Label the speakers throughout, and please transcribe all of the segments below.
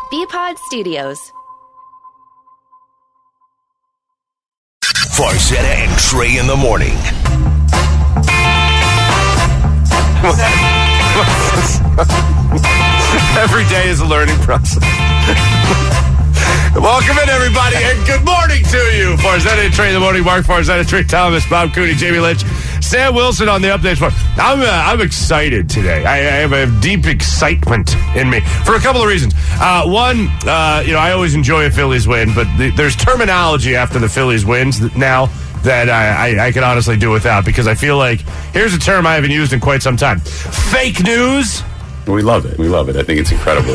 Speaker 1: BPod Studios.
Speaker 2: Farzetta and Trey in the morning.
Speaker 3: Every day is a learning process. Welcome in, everybody, and good morning to you. Farzetta and Trey in the morning. Mark Farzetta, Trey Thomas, Bob Cooney, Jamie Lynch, Sam Wilson on the updates. I'm excited today. I have a deep excitement in me for a couple of reasons. One, I always enjoy a Phillies win, but there's terminology after the Phillies wins now that I can honestly do without, because I feel like here's a term I haven't used in quite some time. Fake news.
Speaker 4: We love it. I think it's incredible.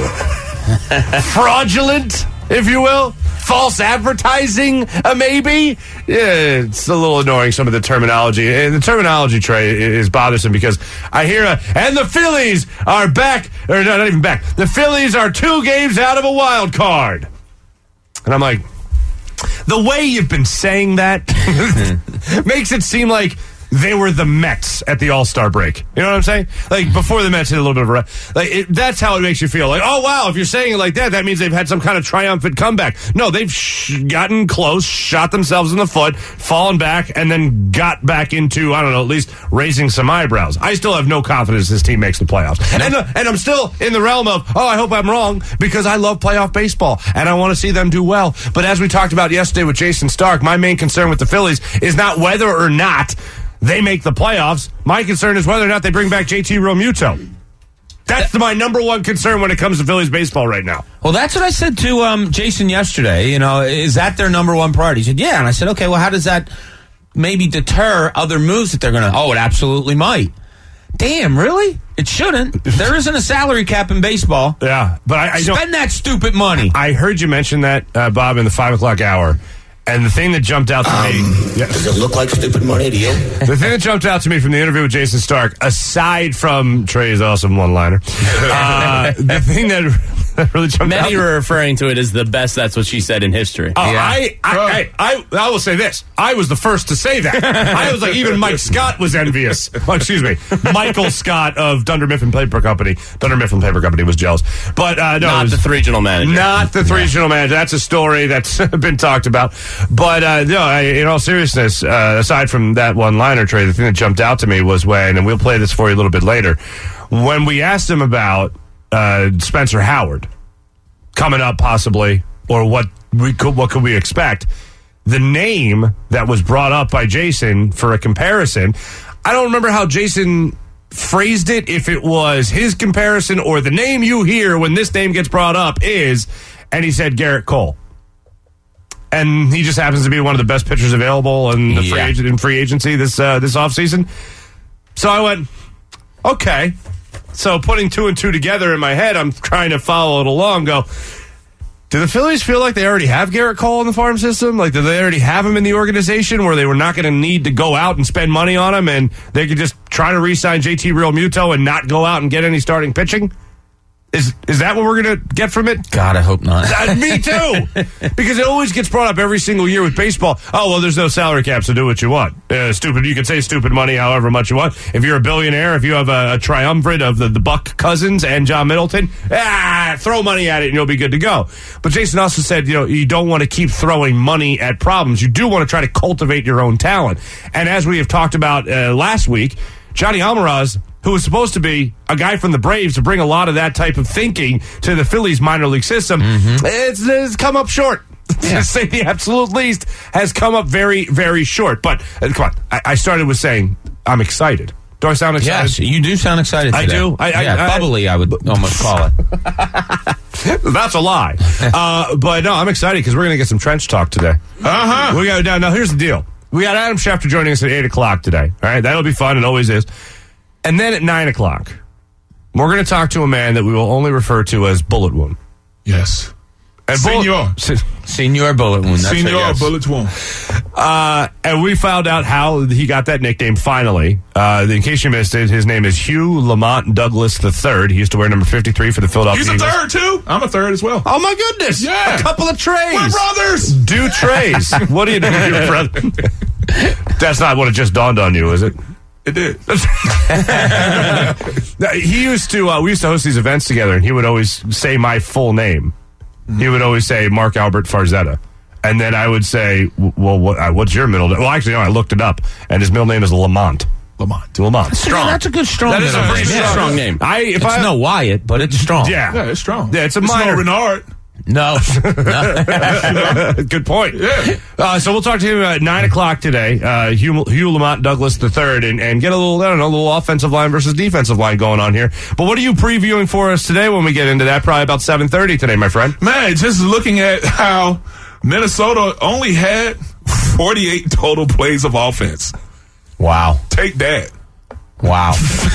Speaker 3: Fraudulent, if you will. False advertising, maybe. Yeah, it's a little annoying, some of the terminology. And the terminology, Trey, is bothersome because I hear, and the Phillies are back, or no, not even back. The Phillies are 2 games out of a wild card. And I'm like, the way you've been saying that makes it seem like they were the Mets at the All-Star break. You know what I'm saying? Like, before the Mets hit a little bit of that's how it makes you feel. Like, oh, wow, if you're saying it like that, that means they've had some kind of triumphant comeback. No, they've gotten close, shot themselves in the foot, fallen back, and then got back into, I don't know, at least raising some eyebrows. I still have no confidence this team makes the playoffs. And I'm still in the realm of, I hope I'm wrong, because I love playoff baseball, and I want to see them do well. But as we talked about yesterday with Jason Stark, my main concern with the Phillies is not whether or not they make the playoffs. My concern is whether or not they bring back JT Realmuto. That's my number one concern when it comes to Phillies baseball right now.
Speaker 5: Well, that's what I said to Jason yesterday. Is that their number one priority? He said, yeah. And I said, okay, well, how does that maybe deter other moves that they're going to... Oh, it absolutely might. Damn, really? It shouldn't. There isn't a salary cap in baseball.
Speaker 3: Yeah, but I don't...
Speaker 5: Spend that stupid money.
Speaker 3: I heard you mention that, Bob, in the 5 o'clock hour. And the thing that jumped out to me...
Speaker 6: Does it look like stupid money to you?
Speaker 3: The thing that jumped out to me from the interview with Jason Stark, aside from Trey's awesome one-liner, the thing that really jumped out...
Speaker 7: Many were referring to it as the best That's What She Said in history.
Speaker 3: I will say this. I was the first to say that. I was like, even Mike Scott was envious. Well, excuse me. Michael Scott of Dunder Mifflin Paper Company. Dunder Mifflin Paper Company was jealous. But no,
Speaker 7: not the regional manager.
Speaker 3: Not the regional manager. That's a story that's been talked about. But in all seriousness, aside from that one-liner, Trey, the thing that jumped out to me was when, and we'll play this for you a little bit later, when we asked him about Spencer Howard coming up possibly, or what could we expect, the name that was brought up by Jason for a comparison, I don't remember how Jason phrased it, if it was his comparison or the name you hear when this name gets brought up is, and he said Garrett Cole. And he just happens to be one of the best pitchers available in the free agency this offseason. So I went, okay. So putting 2 and 2 together in my head, I'm trying to follow it along. Go, do the Phillies feel like they already have Garrett Cole in the farm system? Like, do they already have him in the organization where they were not going to need to go out and spend money on him, and they could just try to re-sign JT Realmuto and not go out and get any starting pitching? Is that what we're going to get from it?
Speaker 5: God, I hope not.
Speaker 3: Me too. Because it always gets brought up every single year with baseball. Oh, well, there's no salary cap, so do what you want. Stupid. You can say stupid money however much you want. If you're a billionaire, if you have a triumvirate of the Buck Cousins and John Middleton, throw money at it and you'll be good to go. But Jason also said, you don't want to keep throwing money at problems. You do want to try to cultivate your own talent. And as we have talked about last week, Johnny Almaraz, who was supposed to be a guy from the Braves to bring a lot of that type of thinking to the Phillies minor league system, it's come up short.
Speaker 5: Yeah.
Speaker 3: To say the absolute least, has come up very, very short. But, come on, I started with saying I'm excited. Do I sound excited?
Speaker 5: Yes, you do sound excited today.
Speaker 3: I do.
Speaker 5: Bubbly, I would almost call it.
Speaker 3: That's a lie. But no, I'm excited because we're going to get some trench talk today.
Speaker 5: Uh-huh.
Speaker 3: We got now, here's the deal. We got Adam Schefter joining us at 8 o'clock today. All right, that'll be fun. It always is. And then at 9 o'clock, we're going to talk to a man that we will only refer to as Bullet Wound.
Speaker 8: Yes.
Speaker 3: And
Speaker 5: Senor Bullet Wound.
Speaker 8: Senor Bullet Wound.
Speaker 3: And we found out how he got that nickname finally. In case you missed it, his name is Hugh Lamont Douglas III. He used to wear number 53 for the Philadelphia
Speaker 8: Eagles.
Speaker 3: Eagles.
Speaker 8: He's a third, too. I'm a third as well.
Speaker 3: Oh, my goodness.
Speaker 8: Yeah.
Speaker 3: A couple of Treys.
Speaker 8: We're brothers.
Speaker 3: Do Treys. What do you do with your brother? That's not what it just dawned on you, is it?
Speaker 8: It did.
Speaker 3: We used to host these events together, and he would always say my full name. he would always say Mark Albert Farzetta. And then I would say, well, what's your middle name? Well, actually, no, I looked it up, and his middle name is Lamont. Lamont.
Speaker 5: Strong. That's a good strong
Speaker 3: That is a
Speaker 5: middle
Speaker 3: pretty
Speaker 5: name.
Speaker 7: strong name.
Speaker 5: It's no Wyatt, but it's strong.
Speaker 3: Yeah,
Speaker 8: it's strong.
Speaker 3: Yeah, it's a
Speaker 8: no
Speaker 3: minor.
Speaker 8: Renard.
Speaker 5: No.
Speaker 3: Good point.
Speaker 8: Yeah.
Speaker 3: So we'll talk to him at 9 o'clock today. Hugh Lamont Douglas III, and get a little offensive line versus defensive line going on here. But what are you previewing for us today when we get into that? Probably about 7:30 today, my friend.
Speaker 8: Man, just looking at how Minnesota only had 48 total plays of offense.
Speaker 5: Wow.
Speaker 8: Take that.
Speaker 5: Wow.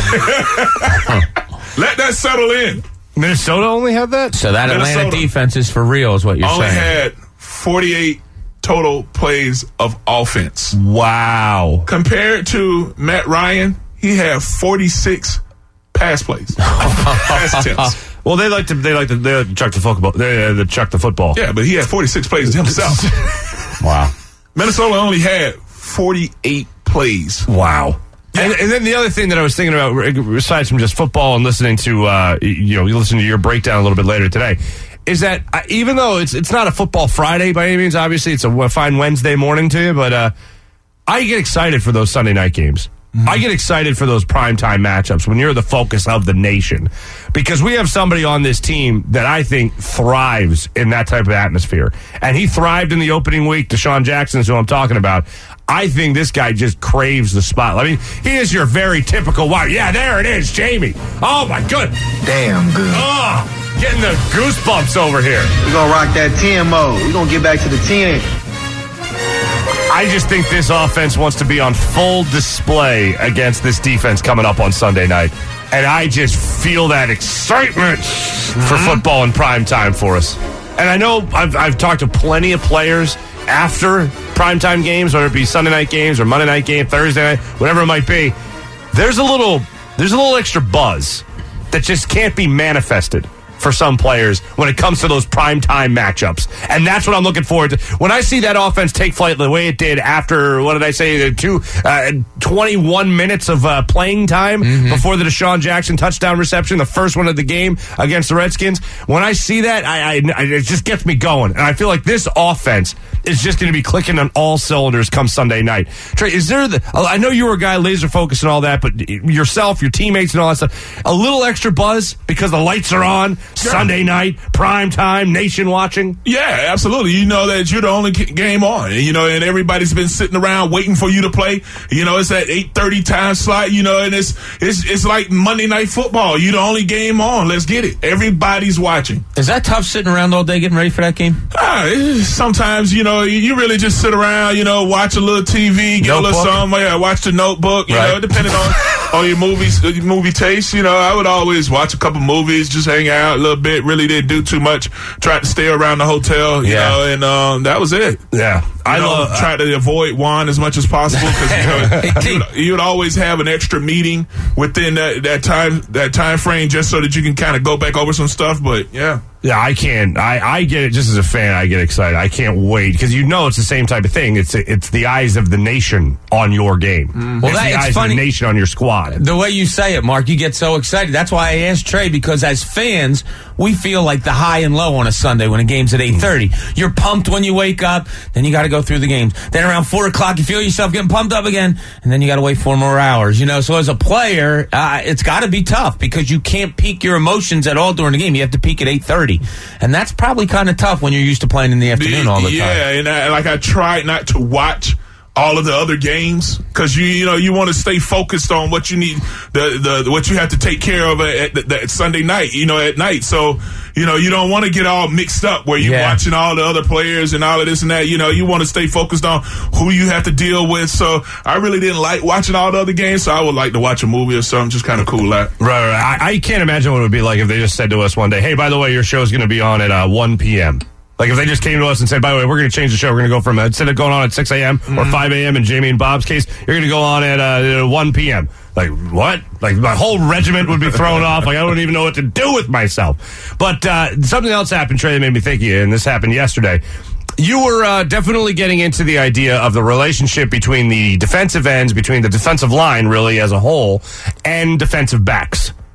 Speaker 8: Let that settle in.
Speaker 3: Minnesota only had that?
Speaker 5: So that Atlanta
Speaker 8: Minnesota
Speaker 5: defense is for real, is what you're
Speaker 8: Only
Speaker 5: saying.
Speaker 8: had 48 total plays of offense.
Speaker 3: Wow.
Speaker 8: Compared to Matt Ryan, he had 46 pass plays. Pass attempts.
Speaker 3: Well, they like to chuck the football. They chuck the football.
Speaker 8: Yeah, but he had 46 plays himself.
Speaker 5: Wow.
Speaker 8: Minnesota only had 48 plays.
Speaker 3: Wow. And then the other thing that I was thinking about, besides from just football and listening to, you listen to your breakdown a little bit later today, is that even though it's not a football Friday by any means, obviously it's a fine Wednesday morning to you, but I get excited for those Sunday night games. Mm-hmm. I get excited for those primetime matchups when you're the focus of the nation, because we have somebody on this team that I think thrives in that type of atmosphere. And he thrived in the opening week. Deshaun Jackson is who I'm talking about. I think this guy just craves the spotlight. I mean, he is your very typical wife. Yeah, there it is, Jamie. Oh, my good.
Speaker 6: Damn good.
Speaker 3: Oh, getting the goosebumps over here.
Speaker 6: We're gonna rock that 10 mode. We're gonna get back to the 10.
Speaker 3: I just think this offense wants to be on full display against this defense coming up on Sunday night. And I just feel that excitement for football in prime time for us. And I know I've talked to plenty of players after primetime games, whether it be Sunday night games or Monday night game, Thursday night, whatever it might be. There's a little extra buzz that just can't be manifested for some players when it comes to those primetime matchups. And that's what I'm looking forward to. When I see that offense take flight the way it did after, 21 minutes of playing time before the Deshaun Jackson touchdown reception, the first one of the game against the Redskins, when I see that, it just gets me going. And I feel like this offense is just going to be clicking on all cylinders come Sunday night. Trey, I know you were a guy laser focused and all that, but yourself, your teammates and all that stuff, a little extra buzz because the lights are on, Sunday night, prime time, nation watching?
Speaker 8: Yeah, absolutely. You know that you're the only game on, and everybody's been sitting around waiting for you to play. It's that 8:30 time slot, and it's like Monday Night Football. You're the only game on. Let's get it. Everybody's watching.
Speaker 5: Is that tough sitting around all day getting ready for that game?
Speaker 8: Sometimes, you really just sit around, watch a little TV, get a little something, watch the Notebook, depending on your movie taste. I would always watch a couple movies, just hang out a little bit, really didn't do too much, tried to stay around the hotel, and that was it.
Speaker 3: Yeah.
Speaker 8: I try to avoid Juan as much as possible because you would always have an extra meeting within that time frame just so that you can kind of go back over some stuff. But yeah,
Speaker 3: I can't. I get it. Just as a fan, I get excited. I can't wait because it's the same type of thing. It's the eyes of the nation on your game.
Speaker 5: Well,
Speaker 3: it's the eyes
Speaker 5: funny.
Speaker 3: of the nation on your squad.
Speaker 5: The way you say it, Mark, you get so excited. That's why I asked Trey, because as fans, we feel like the high and low on a Sunday when a game's at 8:30. You're pumped when you wake up, then you got to go through the games. Then around 4 o'clock, you feel yourself getting pumped up again, and then you got to wait 4 more hours. So as a player, it's got to be tough because you can't peak your emotions at all during the game. You have to peak at 8:30, and that's probably kind of tough when you're used to playing in the afternoon all the time.
Speaker 8: Yeah, and I try not to watch all of the other games because you want to stay focused on what you need, what you have to take care of at Sunday night, at night. So you don't want to get all mixed up where you're watching all the other players and all of this and that. You want to stay focused on who you have to deal with. So I really didn't like watching all the other games. So I would like to watch a movie or something, just kind of cool out.
Speaker 3: Right. I can't imagine what it would be like if they just said to us one day, "Hey, by the way, your show's going to be on at 1 p.m." Like if they just came to us and said, by the way, we're going to change the show. We're going to go from, instead of going on at 6 a.m. or 5 a.m. in Jamie and Bob's case, you're going to go on at 1 p.m. Like, what? Like my whole regiment would be thrown off. Like I don't even know what to do with myself. But something else happened, Trey, that made me think of you, and this happened yesterday. You were definitely getting into the idea of the relationship between the defensive ends, between the defensive line, really, as a whole, and defensive backs.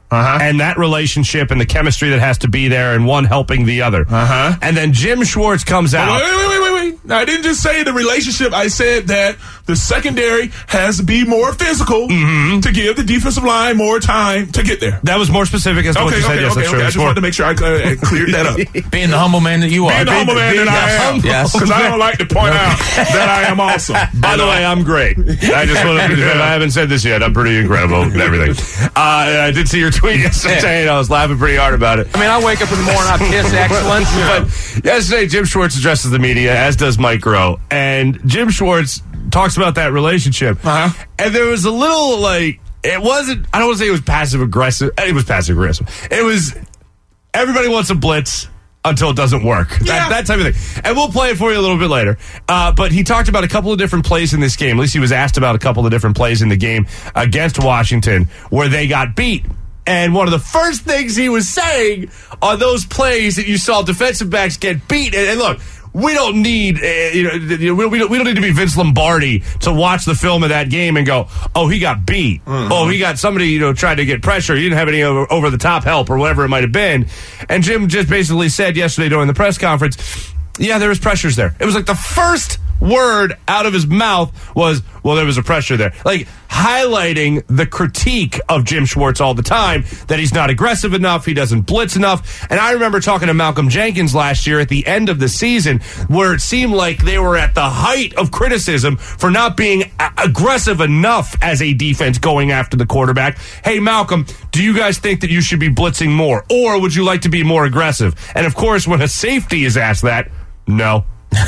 Speaker 3: and that relationship and the chemistry that has to be there and one helping the other. And then Jim Schwartz comes out.
Speaker 8: Wait. Now, I didn't just say the relationship. I said that the secondary has to be more physical to give the defensive line more time to get there.
Speaker 3: That was more specific as to what you said. Yes, that's true.
Speaker 8: I just wanted to make sure I cleared that up.
Speaker 5: Being the humble man that you are.
Speaker 8: Being the humble man that I am.
Speaker 5: Yes.
Speaker 8: Because I don't like to point out that I am awesome.
Speaker 3: By the way, I'm great. I just want to, I haven't said this yet. I'm pretty incredible and everything. I did see your tweet yesterday, and I was laughing pretty hard about it.
Speaker 1: I mean, I wake up in the morning, I piss excellence.
Speaker 3: But yesterday, Jim Schwartz addresses the media, as does Mike Groh, and Jim Schwartz talks about that relationship. And there was a little, like, it wasn't, I don't want to say it was passive aggressive. It was passive aggressive. It was, everybody wants a blitz until it doesn't work. That type of thing. And we'll play it for you a little bit later. But he talked about a couple of different plays in this game. At least he was asked about a couple of different plays in the game against Washington where they got beat. And one of the first things he was saying on those plays that you saw defensive backs get beat, and look, we don't need we don't need to be Vince Lombardi to watch the film of that game and go, oh, he got beat. Oh, he got somebody tried to get pressure. He didn't have any over the top help or whatever it might have been. And Jim just basically said yesterday during the press conference, yeah, there was pressures there. It was like the first word out of his mouth was, well, there was a pressure there. Like, highlighting the critique of Jim Schwartz all the time, that he's not aggressive enough, he doesn't blitz enough. And I remember talking to Malcolm Jenkins last year at the end of the season, where it seemed like they were at the height of criticism for not being aggressive enough as a defense going after the quarterback. Hey, Malcolm, do you guys think that you should be blitzing more? Or would you like to be more aggressive? And of course, when a safety is asked that, no.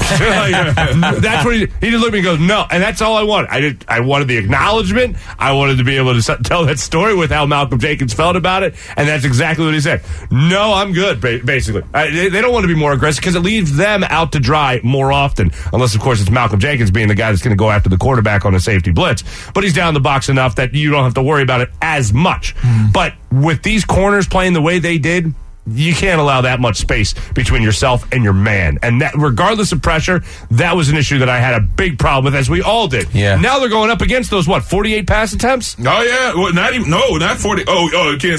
Speaker 3: That's what he just looked at me and goes, no. And that's all I wanted. I wanted the acknowledgement. I wanted to be able to tell that story with how Malcolm Jenkins felt about it. And that's exactly what he said. No, I'm good, basically. They don't want to be more aggressive because it leaves them out to dry more often. Unless, of course, it's Malcolm Jenkins being the guy that's going to go after the quarterback on a safety blitz. But he's down the box enough that you don't have to worry about it as much. But with these corners playing the way they did, you can't allow that much space between yourself and your man. And that, regardless of pressure, that was an issue that I had a big problem with, as we all did.
Speaker 5: Yeah.
Speaker 3: Now they're going up against those, 48 pass attempts?
Speaker 8: Oh, yeah. Well, not 40. Against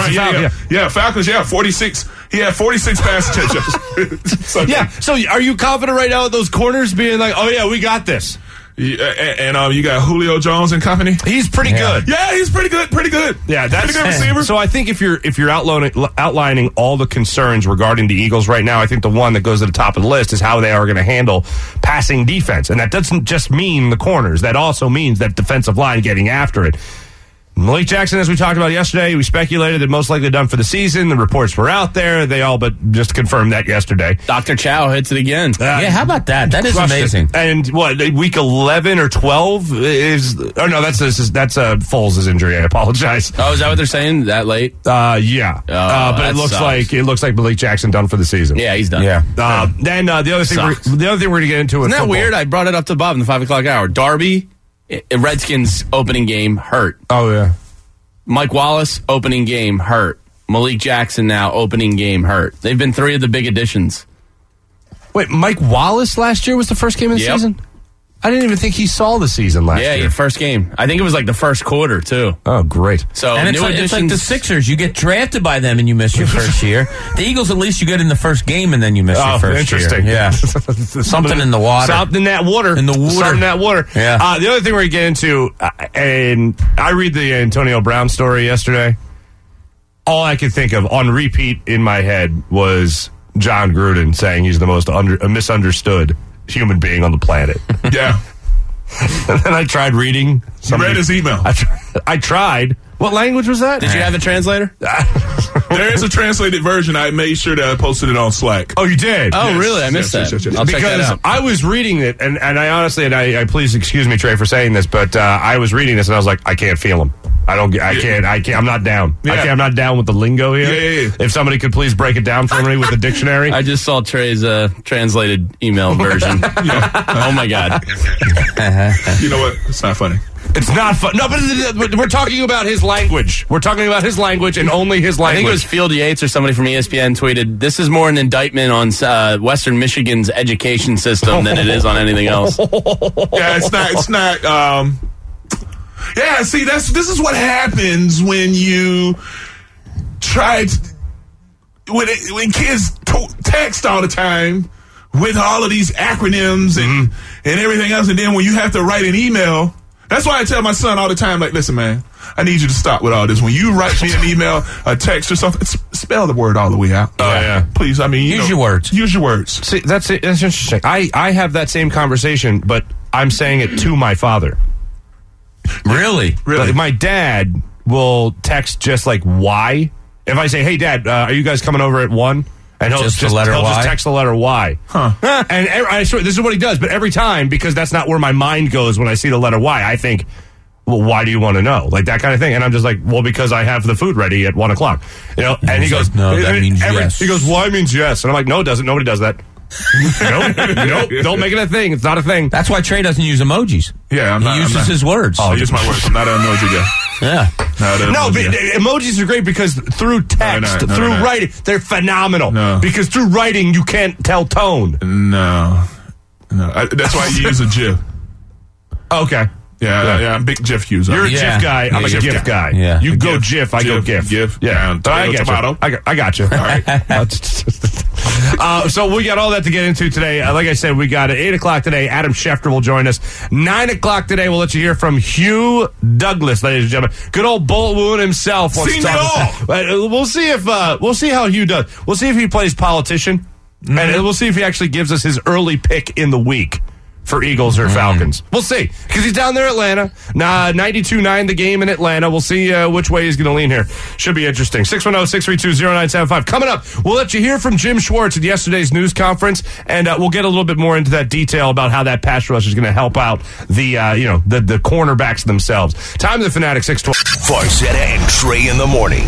Speaker 8: Falcons, 46. He had 46 pass attempts.
Speaker 3: Yeah. So are you confident right now with those corners being like, oh, yeah, we got this?
Speaker 8: And you got Julio Jones and company.
Speaker 3: He's pretty good.
Speaker 8: Yeah, he's pretty good.
Speaker 3: Yeah, that's
Speaker 8: pretty good receiver.
Speaker 3: So I think if you're outlining all the concerns regarding the Eagles right now, I think the one that goes to the top of the list is how they are going to handle passing defense, and that doesn't just mean the corners. That also means that defensive line getting after it. Malik Jackson, as we talked about yesterday, we speculated that most likely done for the season. The reports were out there. They all but just confirmed that yesterday.
Speaker 7: Dr. Chow hits it again.
Speaker 5: How about that? That is amazing.
Speaker 3: And what, week 11 or 12 is... Oh, no, that's Foles' injury. I apologize.
Speaker 7: Oh, is that what they're saying? That late?
Speaker 3: Yeah. But it looks like Malik Jackson done for the season.
Speaker 7: Yeah, he's done.
Speaker 3: Yeah. Then the other thing we're going to get into...
Speaker 7: Isn't that weird? I brought it up to Bob in the 5 o'clock hour. Darby... Redskins opening game hurt.
Speaker 3: Oh, yeah.
Speaker 7: Mike Wallace opening game hurt. Malik Jackson now opening game hurt. They've been 3 of the big additions.
Speaker 3: Wait, Mike Wallace last year was the first game of the season? I didn't even think he saw the season last year.
Speaker 7: Yeah, first game. I think it was like the first quarter, too.
Speaker 3: Oh, great.
Speaker 7: So
Speaker 5: and it's like the Sixers. You get drafted by them and you miss your first year. The Eagles, at least you get in the first game and then you miss your first year.
Speaker 3: Interesting.
Speaker 5: Yeah. Something in the water.
Speaker 3: Something in that water. Something in that water.
Speaker 5: Yeah.
Speaker 3: The other thing we're going to get into, and I read the Antonio Brown story yesterday. All I could think of on repeat in my head was John Gruden saying he's the most misunderstood human being on the planet.
Speaker 8: Yeah.
Speaker 3: And then I tried reading.
Speaker 8: You read his email.
Speaker 3: I tried. What language was that?
Speaker 7: Did you have a translator?
Speaker 8: There is a translated version. I made sure that I posted it on Slack.
Speaker 3: Oh, you did?
Speaker 7: Oh, really? I missed that.
Speaker 8: Yes.
Speaker 7: I'll check that out.
Speaker 3: I was reading it, and I honestly, and I please excuse me, Trey, for saying this, but I was reading this, and I was like, I can't feel him. I can't. I'm not down.
Speaker 8: Yeah.
Speaker 3: I'm not down with the lingo here.
Speaker 8: Yeah.
Speaker 3: If somebody could please break it down for me with the dictionary.
Speaker 7: I just saw Trey's translated email version. Oh, my God.
Speaker 8: You know what? It's not funny.
Speaker 3: It's not fun. No, but we're talking about his language. We're talking about his language and only his language.
Speaker 7: I think it was Field Yates or somebody from ESPN tweeted, this is more an indictment on Western Michigan's education system than it is on anything else.
Speaker 8: Yeah, it's not. Yeah, see, this is what happens when you when kids text all the time with all of these acronyms and everything else, and then when you have to write an email, that's why I tell my son all the time, like, listen, man, I need you to stop with all this. When you write me an email, a text or something, spell the word all the way out.
Speaker 3: Oh, yeah.
Speaker 8: Please, I mean,
Speaker 5: Use your words.
Speaker 8: Use your words.
Speaker 3: See, that's interesting. I have that same conversation, but I'm saying it to my father.
Speaker 5: Really?
Speaker 3: Like, my dad will text just like Y. If I say, hey, Dad, are you guys coming over at 1? And he'll just text the letter Y.
Speaker 8: Huh.
Speaker 3: And I swear, this is what he does. But every time, because that's not where my mind goes when I see the letter Y, I think, well, why do you want to know? Like that kind of thing. And I'm just like, well, because I have the food ready at 1 o'clock. You know. And he goes,
Speaker 5: like, no, that means yes.
Speaker 3: He goes, Y means yes. And I'm like, no, it doesn't. Nobody does that. Nope. Don't make it a thing. It's not a thing.
Speaker 5: That's why Trey doesn't use emojis.
Speaker 8: Yeah,
Speaker 5: he uses his words.
Speaker 8: I use my words. I'm not an emoji guy.
Speaker 5: Yeah.
Speaker 3: No, but emojis are great because through text, through writing, they're phenomenal.
Speaker 8: No.
Speaker 3: Because through writing, you can't tell tone.
Speaker 8: No. That's why you use a GIF.
Speaker 3: Okay.
Speaker 8: Yeah, I'm a big GIF user.
Speaker 3: You're a GIF guy. I'm a GIF guy.
Speaker 5: Yeah.
Speaker 3: You go GIF, I go GIF. Yeah. But I get you. I got you. All right. So we got all that to get into today. Like I said, we got at 8 o'clock today. Adam Schefter will join us. 9 o'clock today, we'll let you hear from Hugh Douglas, ladies and gentlemen. Good old bullet wound himself.
Speaker 8: Seen it all.
Speaker 3: We'll see how Hugh does. We'll see if he plays politician, and we'll see if he actually gives us his early pick in the week for Eagles or Falcons. We'll see. Because he's down there in Atlanta. 92-9 the game in Atlanta. We'll see which way he's going to lean here. Should be interesting. 610-632-0975. Coming up, we'll let you hear from Jim Schwartz at yesterday's news conference, and we'll get a little bit more into that detail about how that pass rush is going to help out the cornerbacks themselves. Time of the Fanatic, 612.
Speaker 2: Farzetta and Trey in the morning.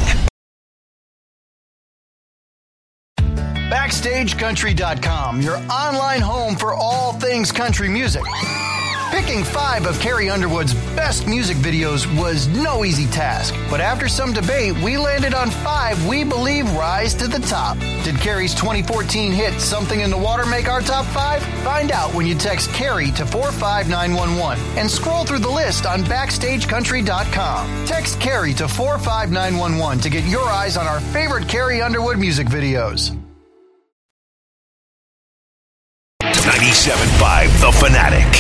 Speaker 9: BackstageCountry.com, your online home for all things country music. Picking 5 of Carrie Underwood's best music videos was no easy task, but after some debate, we landed on 5 we believe rise to the top. Did Carrie's 2014 hit Something in the Water make our top 5? Find out when you text Carrie to 45911 and scroll through the list on BackstageCountry.com. Text Carrie to 45911 to get your eyes on our favorite Carrie Underwood music videos.
Speaker 2: 97.5 The Fanatic.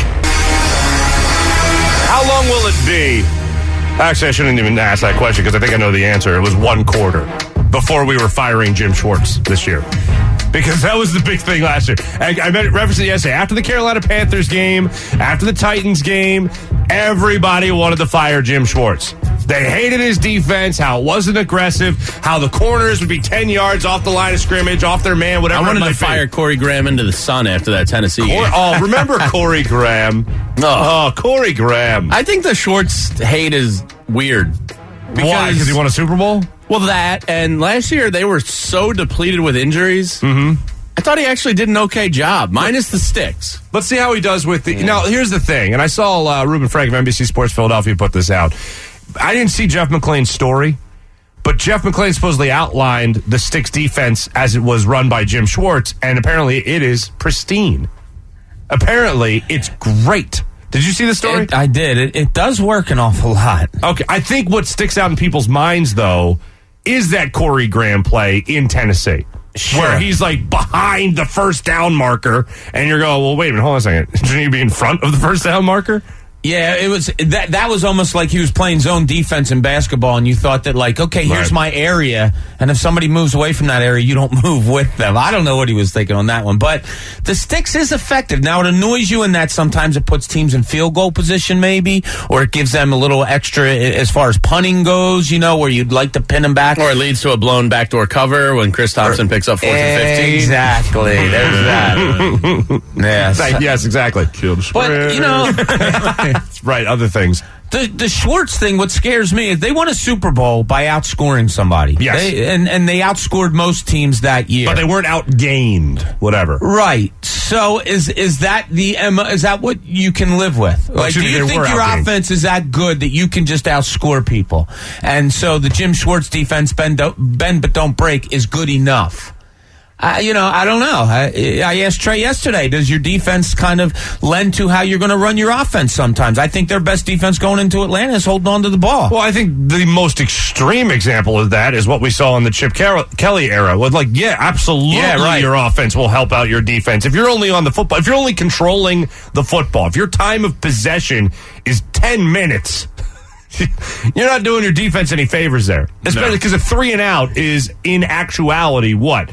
Speaker 3: How long will it be? Actually, I shouldn't even ask that question because I think I know the answer. It was 1 quarter before we were firing Jim Schwartz this year. Because that was the big thing last year. I referenced it yesterday. After the Carolina Panthers game, after the Titans game, everybody wanted to fire Jim Schwartz. They hated his defense, how it wasn't aggressive, how the corners would be 10 yards off the line of scrimmage, off their man, whatever.
Speaker 7: I wanted to fire Corey Graham into the sun after that Tennessee game.
Speaker 3: Remember Corey Graham? Corey Graham.
Speaker 7: I think the Schwartz hate is weird.
Speaker 3: Why? Because he won a Super Bowl?
Speaker 7: Well, that, and last year they were so depleted with injuries.
Speaker 3: Mm-hmm.
Speaker 7: I thought he actually did an okay job, minus the sticks.
Speaker 3: Let's see how he does with the... Now, here's the thing, and I saw Ruben Frank of NBC Sports Philadelphia put this out. I didn't see Jeff McClain's story, but Jeff McClain supposedly outlined the Sticks defense as it was run by Jim Schwartz, and apparently it is pristine. Apparently, it's great. Did you see the story?
Speaker 5: I did. It does work an awful lot.
Speaker 3: Okay, I think what sticks out in people's minds, though, is that Corey Graham play in Tennessee. Sure. Where he's like behind the first down marker, and you're going, well, wait a minute, hold on a second. Shouldn't you be in front of the first down marker?
Speaker 5: Yeah, it was that was almost like he was playing zone defense in basketball, and you thought that, like, okay, here's my area, and if somebody moves away from that area, you don't move with them. I don't know what he was thinking on that one, but the Sticks is effective. Now, it annoys you in that sometimes it puts teams in field goal position, maybe, or it gives them a little extra as far as punting goes, where you'd like to pin them back.
Speaker 7: Or it leads to a blown backdoor cover when Chris Thompson picks up 4th and 15.
Speaker 5: Exactly. There's that.
Speaker 3: Yes, exactly.
Speaker 8: Kill the spread.
Speaker 5: But,
Speaker 3: right, other things.
Speaker 5: The Schwartz thing, what scares me is they won a Super Bowl by outscoring somebody.
Speaker 3: Yes.
Speaker 5: And they outscored most teams that year.
Speaker 3: But they weren't outgained, whatever.
Speaker 5: Right. So is that is that what you can live with? Like, do you think your offense is that good that you can just outscore people? And so the Jim Schwartz defense, bend but don't break, is good enough. I don't know. I asked Trey yesterday, does your defense kind of lend to how you're going to run your offense sometimes? I think their best defense going into Atlanta is holding on to the ball.
Speaker 3: Well, I think the most extreme example of that is what we saw in the Chip Kelly era. With absolutely, your offense will help out your defense. If you're only on the football, if you're only controlling the football, if your time of possession is 10 minutes, you're not doing your defense any favors there. Especially because a 3 and out is, in actuality, what?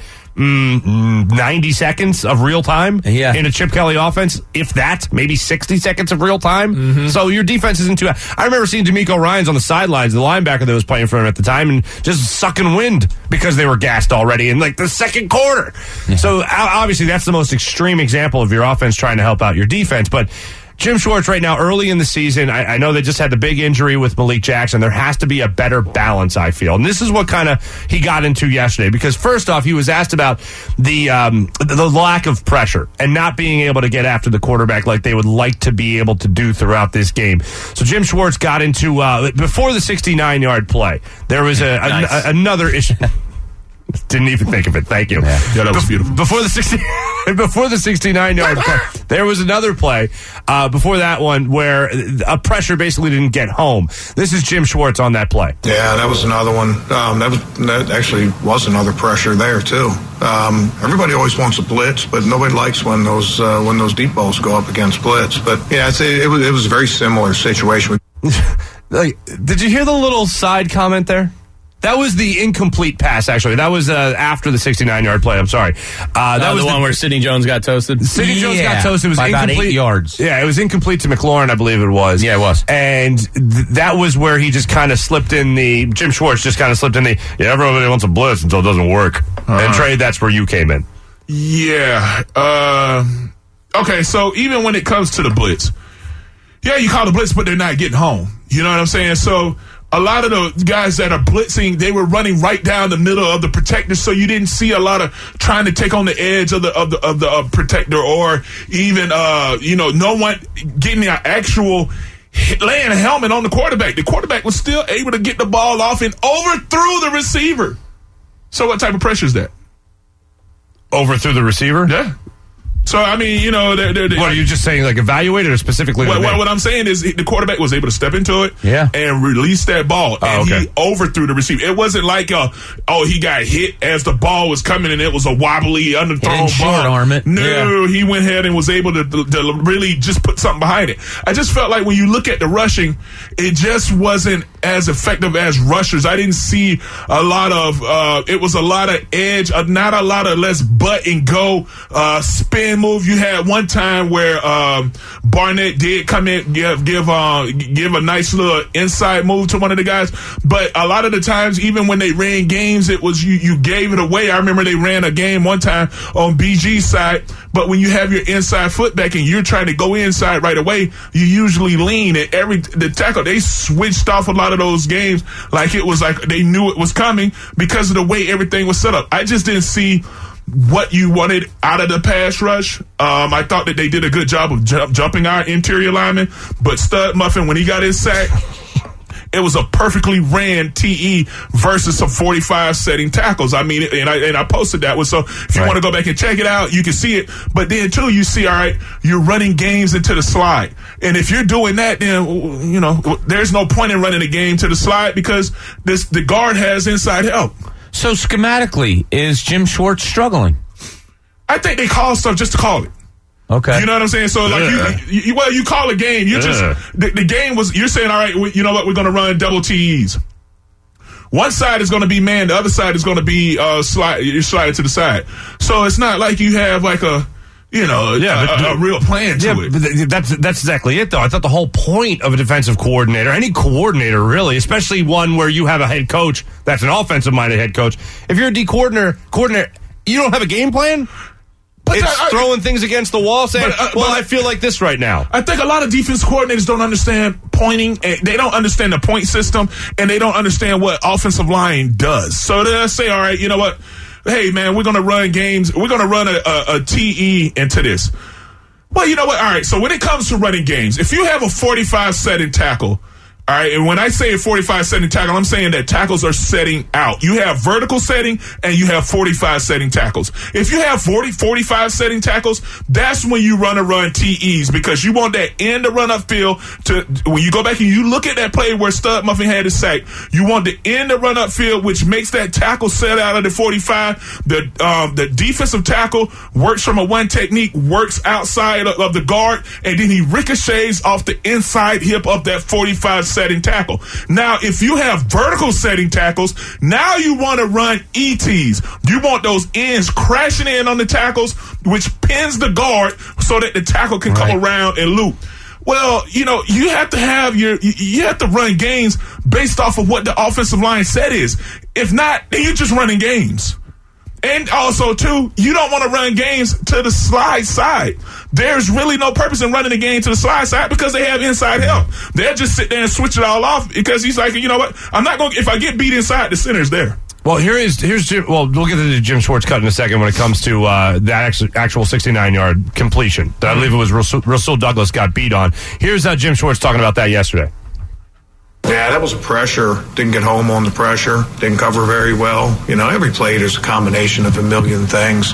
Speaker 3: 90 seconds of real time in a Chip Kelly offense, if that, maybe 60 seconds of real time. Mm-hmm. So your defense isn't too bad. I remember seeing D'Amico Ryans on the sidelines, the linebacker that was playing for him at the time, and just sucking wind because they were gassed already in the second quarter. Yeah. So obviously that's the most extreme example of your offense trying to help out your defense. But Jim Schwartz right now, early in the season, I know they just had the big injury with Malik Jackson. There has to be a better balance, I feel. And this is what kind of he got into yesterday. Because first off, he was asked about the lack of pressure and not being able to get after the quarterback like they would like to be able to do throughout this game. So Jim Schwartz got into, before the 69-yard play, there was another issue. Didn't even think of it. Thank you.
Speaker 8: Yeah, that was beautiful.
Speaker 3: Before the 69-yard play, there was another play before that one where a pressure basically didn't get home. This is Jim Schwartz on that play.
Speaker 10: Yeah, that was another one. That actually was another pressure there too. Everybody always wants a blitz, but nobody likes when those deep balls go up against blitz. But yeah, it was a very similar situation.
Speaker 3: Did you hear the little side comment there? That was the incomplete pass, actually. That was after the 69-yard play. I'm sorry.
Speaker 7: That was the one where Sidney Jones got toasted?
Speaker 3: Sidney Jones got toasted. It was
Speaker 5: by
Speaker 3: incomplete.
Speaker 5: About 8 yards.
Speaker 3: Yeah, it was incomplete to McLaurin, I believe it was.
Speaker 5: Yeah, it was.
Speaker 3: And that was where he just kind of slipped in Jim Schwartz just kind of slipped in everybody wants a blitz until it doesn't work. And Trey, that's where you came in.
Speaker 8: Yeah. Okay, so even when it comes to the blitz, you call the blitz, but they're not getting home. You know what I'm saying? So a lot of the guys that are blitzing, they were running right down the middle of the protector, so you didn't see a lot of trying to take on the edge of the protector, or even no one getting the actual laying a helmet on the quarterback. The quarterback was still able to get the ball off and overthrew the receiver. So what type of pressure is that?
Speaker 3: Overthrew the receiver?
Speaker 8: Yeah. So, I mean, what
Speaker 3: are you just saying, evaluated or specifically?
Speaker 8: What I'm saying is the quarterback was able to step into it and release that ball, and he overthrew the receiver. It wasn't like, he got hit as the ball was coming and it was a wobbly, underthrown ball.
Speaker 5: Short arm it.
Speaker 8: No, he went ahead and was able to really just put something behind it. I just felt like when you look at the rushing, it just wasn't as effective as rushers. I didn't see a lot of, it was a lot of edge, not a lot of let's butt and go, spin move. You had one time where Barnett did come in, give a nice little inside move to one of the guys, but a lot of the times, even when they ran games, it was you gave it away. I remember they ran a game one time on BG's side, but when you have your inside foot back and you're trying to go inside right away, you usually lean. And the tackle, they switched off a lot of those games like it was like they knew it was coming because of the way everything was set up. I just didn't see what you wanted out of the pass rush. I thought that they did a good job of jumping our interior lineman, but Stud Muffin, when he got his sack, it was a perfectly ran TE versus some 45 setting tackles. I mean, and I posted that one. So if you want to go back and check it out, you can see it. But then too, you see, all right, you're running games into the slide. And if you're doing that, then, there's no point in running a game to the slide because the guard has inside help.
Speaker 5: So schematically, is Jim Schwartz struggling?
Speaker 8: I think they call stuff just to call it.
Speaker 5: Okay.
Speaker 8: You know what I'm saying? So you call a game. You just the game was. You're saying, all right, you know what? We're going to run double TEs. One side is going to be man. The other side is going to be slide. You're sliding to the side. So it's not like you have like a real plan to it.
Speaker 3: But that's exactly it, though. I thought the whole point of a defensive coordinator, any coordinator really, especially one where you have a head coach that's an offensive-minded head coach, if you're a D coordinator, you don't have a game plan? But it's throwing things against the wall, saying, I feel like this right now.
Speaker 8: I think a lot of defense coordinators don't understand pointing. They don't understand the point system, and they don't understand what offensive line does. So they'll say, all right, you know what? Hey, man, we're going to run games. We're going to run a TE into this. Well, you know what? All right, so when it comes to running games, if you have a 45 setting tackle, All right, and when I say a 45 setting tackle, I'm saying that tackles are setting out. You have vertical setting and you have 45 setting tackles. If you have 45 setting tackles, that's when you run TEs, because you want that end to run upfield to, when you go back and you look at that play where Stud Muffin had his sack, you want the end to run upfield, which makes that tackle set out of the 45. The defensive tackle works from a one technique, works outside of the guard, and then he ricochets off the inside hip of that 45 setting tackle. Now, if you have vertical setting tackles, now you want to run ETs. You want those ends crashing in on the tackles, which pins the guard so that the tackle can come around and loop. Well, you have to you have to run games based off of what the offensive line set is. If not, then you're just running games. And also, too, you don't want to run games to the slide side. There's really no purpose in running the game to the slide side because they have inside help. They'll just sit there and switch it all off because he's like, you know what? I'm not going to, if I get beat inside, the center's there.
Speaker 3: Well, here's Jim. Well, we'll get to the Jim Schwartz cut in a second when it comes to that actual 69-yard completion. I believe it was Rasul Douglas got beat on. Here's Jim Schwartz talking about that yesterday.
Speaker 10: Yeah, that was a pressure. Didn't get home on the pressure. Didn't cover very well. Every play there's a combination of a million things.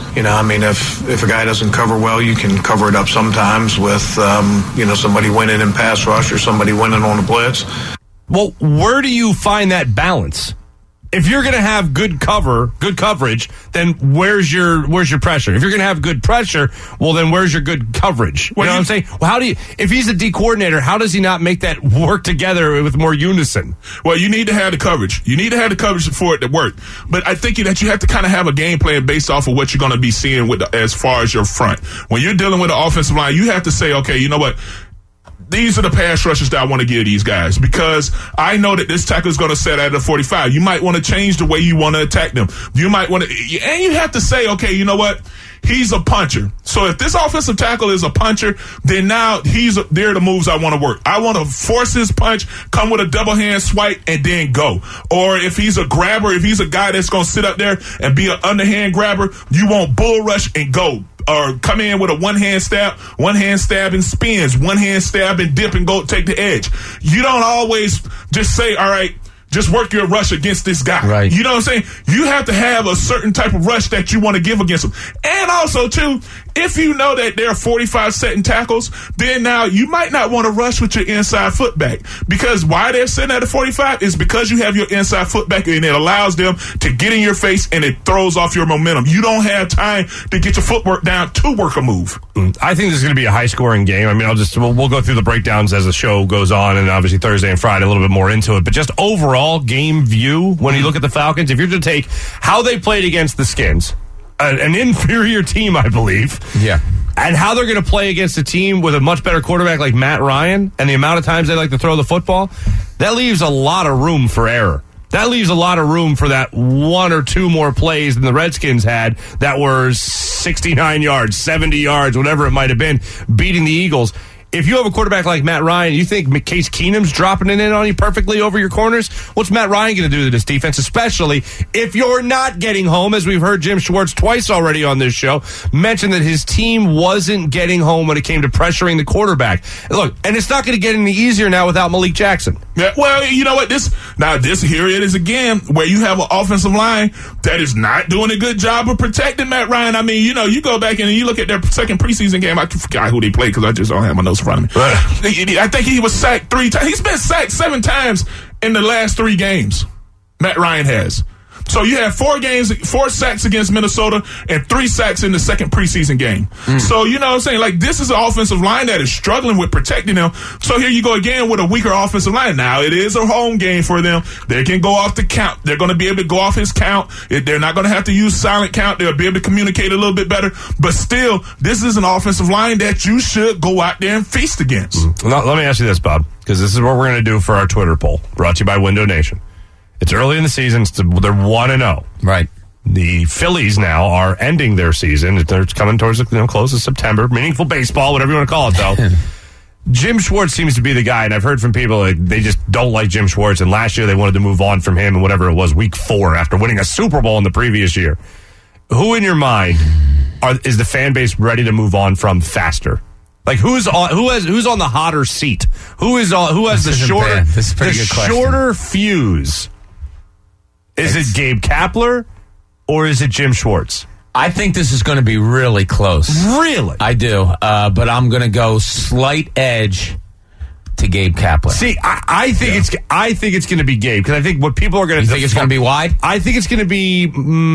Speaker 10: If a guy doesn't cover well, you can cover it up sometimes with, somebody winning in pass rush or somebody winning on a blitz.
Speaker 3: Well, where do you find that balance? If you're going to have good coverage, then where's your pressure? If you're going to have good pressure, well, then where's your good coverage? You know what I'm saying? Well, if he's a D coordinator, how does he not make that work together with more unison?
Speaker 8: Well, you need to have the coverage. You need to have the coverage for it to work. But I think that you have to kind of have a game plan based off of what you're going to be seeing as far as your front. When you're dealing with the offensive line, you have to say, okay, you know what? These are the pass rushes that I want to give these guys because I know that this tackle is going to set at a 45. You might want to change the way you want to attack them. You might want to, and you have to say, okay, you know what? He's a puncher. So if this offensive tackle is a puncher, then now they're the moves I want to work. I want to force his punch, come with a double hand swipe, and then go. Or if he's a grabber, if he's a guy that's going to sit up there and be an underhand grabber, you want bull rush and go. Or come in with a one-hand stab and spins, one-hand stab and dip and go take the edge. You don't always just say, all right, just work your rush against this guy.
Speaker 5: Right.
Speaker 8: You know what I'm saying? You have to have a certain type of rush that you want to give against him. And also, too, if you know that there are 45 setting tackles, then now you might not want to rush with your inside foot back. Because why they're sitting at a 45 is because you have your inside foot back and it allows them to get in your face and it throws off your momentum. You don't have time to get your footwork down to work a move.
Speaker 3: I think this is going to be a high-scoring game. I mean, we'll go through the breakdowns as the show goes on, and obviously Thursday and Friday a little bit more into it. But just overall game view, when you look at the Falcons, if you're to take how they played against the Skins, an inferior team, I believe.
Speaker 5: Yeah.
Speaker 3: And how they're going to play against a team with a much better quarterback like Matt Ryan and the amount of times they like to throw the football, that leaves a lot of room for error. That leaves a lot of room for that one or two more plays than the Redskins had that were 69 yards, 70 yards, whatever it might have been, beating the Eagles. If you have a quarterback like Matt Ryan, you think Case Keenum's dropping it in on you perfectly over your corners? What's Matt Ryan going to do to this defense, especially if you're not getting home, as we've heard Jim Schwartz twice already on this show mention that his team wasn't getting home when it came to pressuring the quarterback. Look, and it's not going to get any easier now without Malik Jackson.
Speaker 8: Yeah, well, you know what? This here it is again, where you have an offensive line that is not doing a good job of protecting Matt Ryan. I mean, you go back and you look at their second preseason game. I forgot who they played because I just don't have my notes in front of me. I think he was sacked 3 times. He's been sacked 7 times in the last 3 games. Matt Ryan has. So you have 4 sacks against Minnesota and 3 sacks in the second preseason game. So, you know what I'm saying? Like, this is an offensive line that is struggling with protecting them. So here you go again with a weaker offensive line. Now, it is a home game for them. They can go off the count. They're going to be able to go off his count. They're not going to have to use silent count. They'll be able to communicate a little bit better. But still, this is an offensive line that you should go out there and feast against.
Speaker 3: Now, let me ask you this, Bob, because this is what we're going to do for our Twitter poll, brought to you by Window Nation. It's early in the season. They're 1-0.
Speaker 5: Right.
Speaker 3: The Phillies now are ending their season. They're coming towards the close of September. Meaningful baseball, whatever you want to call it, though. Jim Schwartz seems to be the guy, and I've heard from people they just don't like Jim Schwartz, and last year they wanted to move on from him and whatever it was, week 4, after winning a Super Bowl in the previous year. Who, in your mind, is the fan base ready to move on from faster? Like who's on the hotter seat? Who has the shorter
Speaker 5: This is a pretty good question.
Speaker 3: shorter fuse? Is it Gabe Kapler or is it Jim Schwartz?
Speaker 5: I think this is going to be really close.
Speaker 3: Really?
Speaker 5: I do. But I'm going to go slight edge to Gabe Kapler.
Speaker 3: See, I think it's going to be Gabe, because I think what people are going to
Speaker 5: You think it's going to be wide?
Speaker 3: I think it's going to be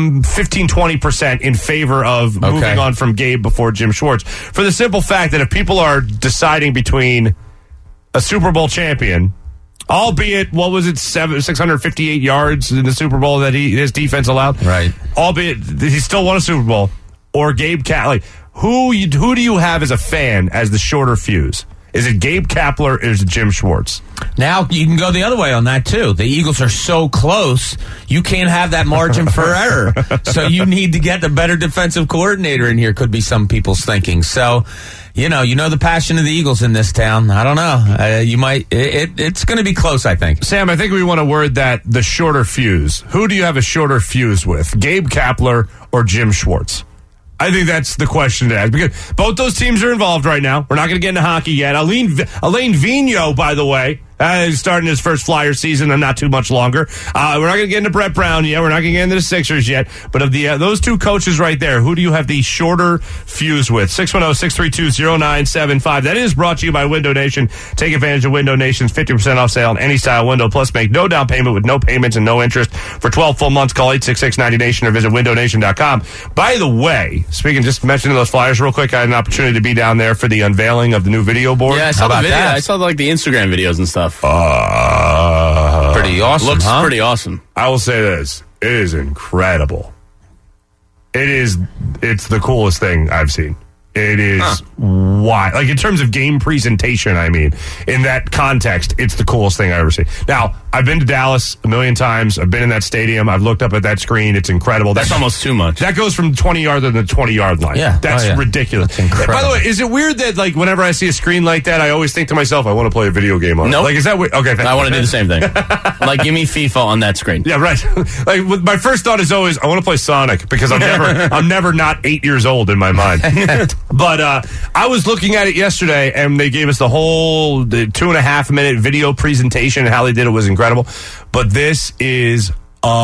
Speaker 3: 15-20% in favor of moving on from Gabe before Jim Schwartz, for the simple fact that if people are deciding between a Super Bowl champion, albeit, what was it, 658 yards in the Super Bowl that his defense allowed,
Speaker 5: right?
Speaker 3: Albeit he still won a Super Bowl, or Gabe Kapler. Like, who do you have as a fan as the shorter fuse? Is it Gabe Kapler or is it Jim Schwartz?
Speaker 5: Now, you can go the other way on that, too. The Eagles are so close, you can't have that margin for error. So you need to get the better defensive coordinator in here, could be some people's thinking. So, you know the passion of the Eagles in this town. I don't know. It's going to be close, I think.
Speaker 3: Sam, I think we want to word that the shorter fuse. Who do you have a shorter fuse with? Gabe Kapler or Jim Schwartz? I think that's the question to ask, because both those teams are involved right now. We're not going to get into hockey yet. Alain Vigneault, by the way, is starting his first Flyer season and not too much longer. We're not going to get into Brett Brown yet. We're not going to get into the Sixers yet. But of the those two coaches right there, who do you have the shorter fuse with? 610-632-0975. That is brought to you by Window Nation. Take advantage of Window Nation's 50% off sale on any style window. Plus, make no down payment with no payments and no interest for 12 full months. Call 866-90Nation or visit windownation.com. By the way, just mentioning those Flyers real quick, I had an opportunity to be down there for the unveiling of the new video board.
Speaker 7: Yeah, I saw the video. I saw the Instagram videos and stuff.
Speaker 5: Pretty awesome.
Speaker 7: Looks pretty awesome.
Speaker 3: I will say this. It is incredible. It's the coolest thing I've seen. It is wild. Like, in terms of game presentation, I mean, in that context, it's the coolest thing I've ever seen. Now, I've been to Dallas a million times. I've been in that stadium. I've looked up at that screen. It's incredible.
Speaker 7: That's almost too much.
Speaker 3: That goes from 20-yard to the 20-yard line.
Speaker 5: Yeah.
Speaker 3: That's ridiculous.
Speaker 5: That's incredible.
Speaker 3: By the way, is it weird that, like, whenever I see a screen like that, I always think to myself, I want to play a video game on it?
Speaker 7: Nope.
Speaker 3: Like, is that weird? Okay,
Speaker 7: I want to do the same thing. Like, give me FIFA on that screen.
Speaker 3: Yeah, right. Like, my first thought is always, I want to play Sonic, because I'm never not 8 years old in my mind. But I was looking at it yesterday, and they gave us the 2.5-minute video presentation, and how they did it was incredible. But this is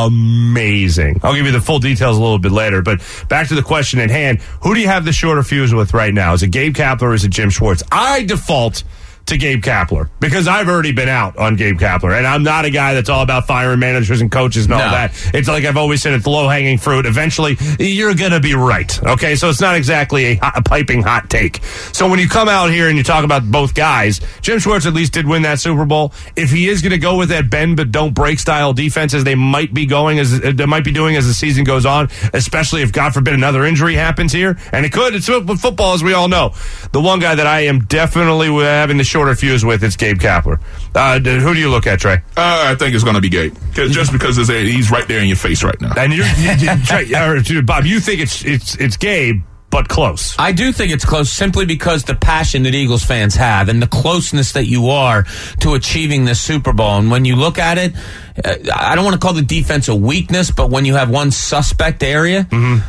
Speaker 3: amazing. I'll give you the full details a little bit later. But back to the question at hand, who do you have the shorter fuse with right now? Is it Gabe Kapler or is it Jim Schwartz? I default to Gabe Kapler, because I've already been out on Gabe Kapler, and I'm not a guy that's all about firing managers and coaches and all that. It's like I've always said, it's low-hanging fruit. Eventually, you're going to be right, okay? So it's not exactly a piping hot take. So when you come out here and you talk about both guys, Jim Schwartz at least did win that Super Bowl. If he is going to go with that bend but don't break style defense as they might be doing as the season goes on, especially if, God forbid, another injury happens here, and it could. It's football, as we all know. The one guy that I am definitely having the shorter fuse with, it's Gabe Kapler. Who do you look at, Trey?
Speaker 8: I think it's going to be Gabe, just because he's right there in your face right now.
Speaker 3: And Trey, Bob, you think it's Gabe, but close.
Speaker 5: I do think it's close, simply because the passion that Eagles fans have and the closeness that you are to achieving this Super Bowl. And when you look at it, I don't want to call the defense a weakness, but when you have one suspect area, you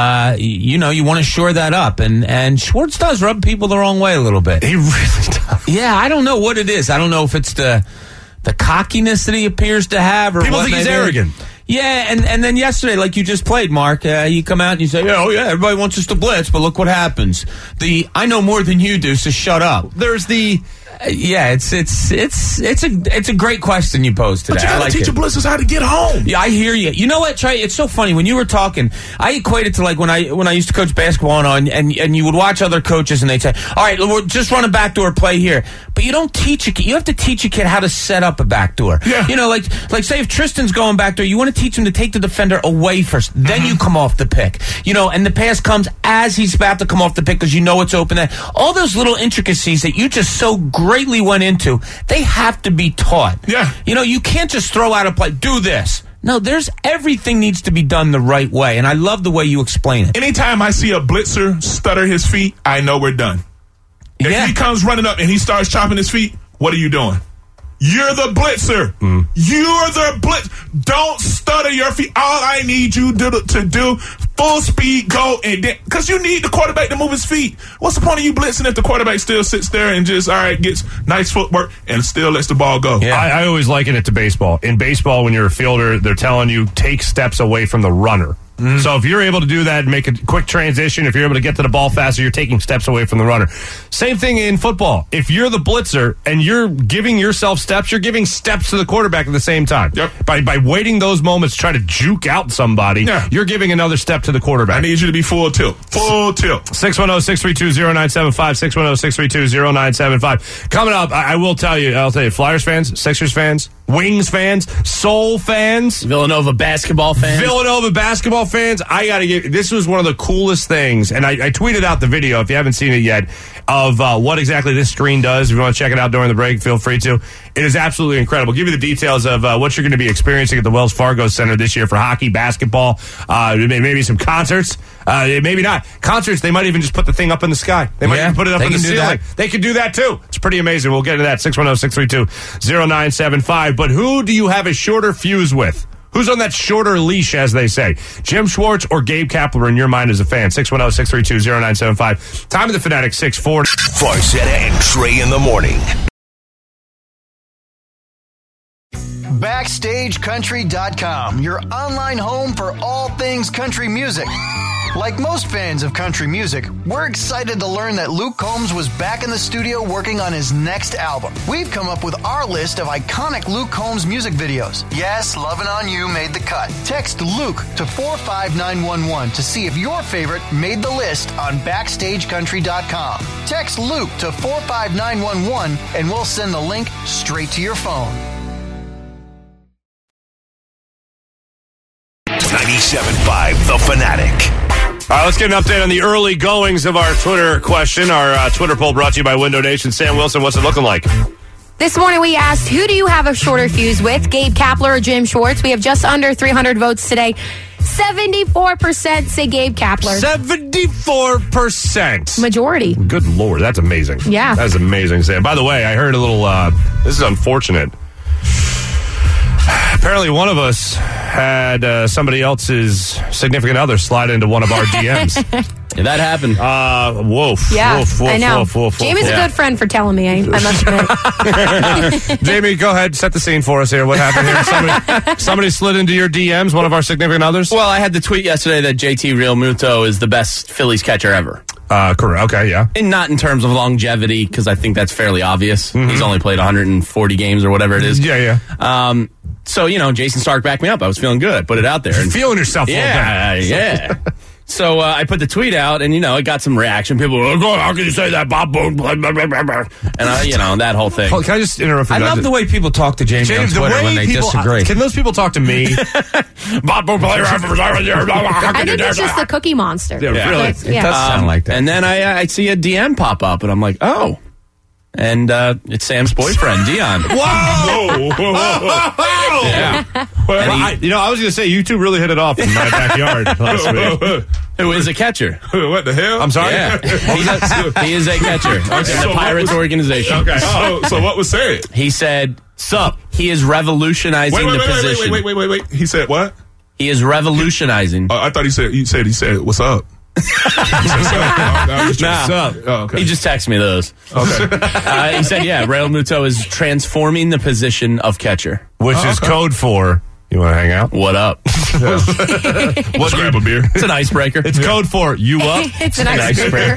Speaker 5: want to shore that up. And Schwartz does rub people the wrong way a little bit.
Speaker 3: He really does.
Speaker 5: Yeah, I don't know what it is. I don't know if it's the cockiness that he appears to have, or
Speaker 3: people
Speaker 5: what
Speaker 3: think he's
Speaker 5: maybe.
Speaker 3: arrogant.
Speaker 5: Yeah, and then yesterday, like you just played, Mark, you come out and you say, oh, yeah, everybody wants us to blitz, but look what happens. I know more than you do, so shut up.
Speaker 3: There's the...
Speaker 5: Yeah, it's a great question you posed today.
Speaker 8: But you got to teach your blitzers how to get home.
Speaker 5: Yeah, I hear you. You know what, Trey? It's so funny when you were talking. I equate it to like when I used to coach basketball and you would watch other coaches and they'd say, "All right, we'll just run a backdoor play here," but you don't teach a kid. You have to teach a kid how to set up a backdoor.
Speaker 8: Yeah.
Speaker 5: You know, like say if Tristan's going backdoor, you want to teach him to take the defender away first, then you come off the pick. You know, and the pass comes as he's about to come off the pick because you know it's open. All those little intricacies that you just so greatly went into, they have to be taught.
Speaker 8: Yeah.
Speaker 5: You know, you can't just throw out a play, do this. No, everything needs to be done the right way, and I love the way you explain it.
Speaker 8: Anytime I see a blitzer stutter his feet, I know we're done. If he comes running up and he starts chopping his feet, what are you doing? You're the blitzer. You're the blitz. Don't stutter your feet. All I need you to do, full speed, go, and then, because you need the quarterback to move his feet. What's the point of you blitzing if the quarterback still sits there and just, all right, gets nice footwork and still lets the ball go?
Speaker 3: Yeah. I always liken it to baseball. In baseball, when you're a fielder, they're telling you take steps away from the runner. So if you're able to do that and make a quick transition, if you're able to get to the ball faster, you're taking steps away from the runner. Same thing in football. If you're the blitzer and you're giving yourself steps, you're giving steps to the quarterback at the same time.
Speaker 8: Yep.
Speaker 3: By waiting those moments to try to juke out somebody, you're giving another step to the quarterback.
Speaker 8: I need you to be full tilt. Full tilt.
Speaker 3: 610-632-0975, 610-632-0975. Coming up, I'll tell you, Flyers fans, Sixers fans, Wings fans, Soul fans,
Speaker 7: Villanova basketball fans,
Speaker 3: I got to give, this was one of the coolest things, and I tweeted out the video, if you haven't seen it yet, of what exactly this screen does. If you want to check it out during the break, feel free to. It is absolutely incredible. Give you the details of what you're going to be experiencing at the Wells Fargo Center this year for hockey, basketball, maybe some concerts, maybe not. Concerts, they might even just put the thing up in the sky. They might even put it up in the ceiling. They can do that too. It's pretty amazing. We'll get into that. 610-632-0975. But who do you have a shorter fuse with? Who's on that shorter leash, as they say? Jim Schwartz or Gabe Kapler in your mind as a fan? 610-632-0975. Time of the Fanatic, 640.
Speaker 2: Farzetta and Trey in the morning.
Speaker 9: BackstageCountry.com, your online home for all things country music. Like most fans of country music, we're excited to learn that Luke Combs was back in the studio working on his next album. We've come up with our list of iconic Luke Combs music videos. Yes, Lovin' On You made the cut. Text Luke to 45911 to see if your favorite made the list on BackstageCountry.com. Text Luke to 45911 and we'll send the link straight to your phone.
Speaker 2: 97.5 The Fanatic.
Speaker 3: All right, let's get an update on the early goings of our Twitter question. Our Twitter poll brought to you by Window Nation. Sam Wilson, what's it looking like?
Speaker 11: This morning we asked, who do you have a shorter fuse with, Gabe Kapler or Jim Schwartz? We have just under 300 votes today. 74% say Gabe Kapler.
Speaker 3: 74%.
Speaker 11: Majority.
Speaker 3: Good Lord, that's amazing.
Speaker 11: Yeah.
Speaker 3: That's amazing, Sam. By the way, I heard a little, this is unfortunate. Apparently one of us had somebody else's significant other slide into one of our DMs.
Speaker 7: Yeah, that happened.
Speaker 3: Woof.
Speaker 11: Yeah,
Speaker 3: woof, woof,
Speaker 11: I know.
Speaker 3: Woof, woof,
Speaker 11: Jamie's a good friend for telling me, I must admit.
Speaker 3: Jamie, go ahead. Set the scene for us here. What happened here? Somebody slid into your DMs, one of our significant others?
Speaker 7: Well, I had the tweet yesterday that JT Realmuto is the best Phillies catcher ever.
Speaker 3: Correct. Okay, yeah.
Speaker 7: And not in terms of longevity, because I think that's fairly obvious. Mm-hmm. He's only played 140 games or whatever it is.
Speaker 3: Yeah.
Speaker 7: So, Jason Stark backed me up. I was feeling good. I put it out there. And
Speaker 3: feeling yourself a little bit.
Speaker 7: Yeah. So I put the tweet out, and, it got some reaction. People were, how can you say that, Bob? And, that whole thing.
Speaker 3: Can I just interrupt you?
Speaker 5: I love the way people talk to Jamie on Twitter when they disagree.
Speaker 3: Can those people talk to me?
Speaker 11: I think it's just the Cookie Monster.
Speaker 3: Yeah, really.
Speaker 5: It does sound like that.
Speaker 7: And then I see a DM pop up, and I'm like, oh. And it's Sam's boyfriend, Dion.
Speaker 3: Whoa!
Speaker 7: Yeah.
Speaker 3: Well, I was going to say, you two really hit it off in my backyard last week.
Speaker 7: Who is a catcher?
Speaker 8: What the hell?
Speaker 3: I'm sorry?
Speaker 7: Yeah. He is a catcher in the Pirates organization.
Speaker 8: Okay. So what was said?
Speaker 7: He said, sup. He is revolutionizing the position.
Speaker 8: Wait. He said what?
Speaker 7: He is revolutionizing.
Speaker 8: I thought he said, what's up?
Speaker 7: Nah.
Speaker 8: Oh, okay.
Speaker 7: He just texted me those.
Speaker 8: Okay.
Speaker 7: He said, Realmuto is transforming the position of catcher.
Speaker 3: Which is code for, you want to hang out?
Speaker 7: What up?
Speaker 8: Let's grab a beer.
Speaker 7: It's an icebreaker.
Speaker 3: It's code for you up.
Speaker 11: It's an icebreaker.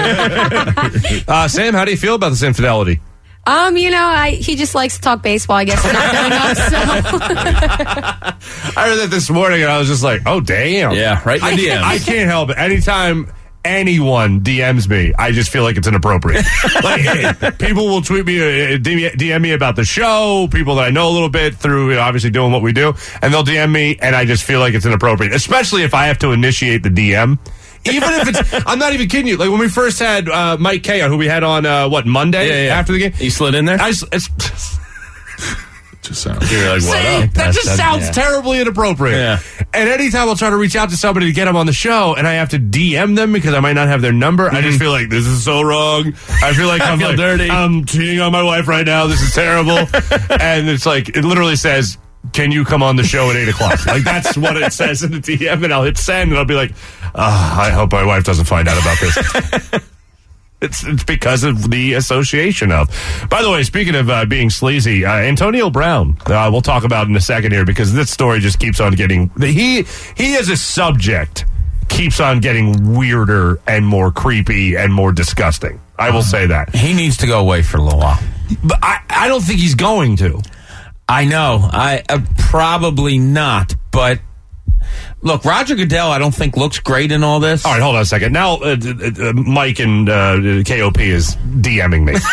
Speaker 3: Sam, how do you feel about this infidelity?
Speaker 11: He just likes to talk baseball, I guess. Not feeling up, so.
Speaker 3: I heard that this morning, and I was just like, oh, damn.
Speaker 7: Yeah, right in the DMs.
Speaker 3: I can't help it. Anytime anyone DMs me, I just feel like it's inappropriate. People will tweet me, DM me about the show, people that I know a little bit through, obviously doing what we do, and they'll DM me, and I just feel like it's inappropriate, especially if I have to initiate the DM. Even if it's, I'm not even kidding you. Like when we first had Mike Kay on, who we had on Monday after the game.
Speaker 7: You slid in there.
Speaker 8: just sounds.
Speaker 7: You're like, what
Speaker 3: See,
Speaker 7: up?
Speaker 3: that just sounds terribly inappropriate.
Speaker 7: Yeah.
Speaker 3: And anytime I'll try to reach out to somebody to get them on the show, and I have to DM them because I might not have their number, I just feel like this is so wrong. I feel like
Speaker 7: feel dirty.
Speaker 3: I'm cheating on my wife right now. This is terrible. And it's like, it literally says, can you come on the show at 8 o'clock? Like, that's what it says in the DM, and I'll hit send, and I'll be like, I hope my wife doesn't find out about this. It's because of the association of. By the way, speaking of being sleazy, Antonio Brown, we'll talk about in a second here, because this story just keeps on getting, he as a subject keeps on getting weirder and more creepy and more disgusting. I will say that.
Speaker 5: He needs to go away for a little while.
Speaker 3: But I don't think he's going to.
Speaker 5: I know. Probably not, but look, Roger Goodell, I don't think looks great in all this.
Speaker 3: All right, hold on a second. Now, Mike and KOP is DMing me.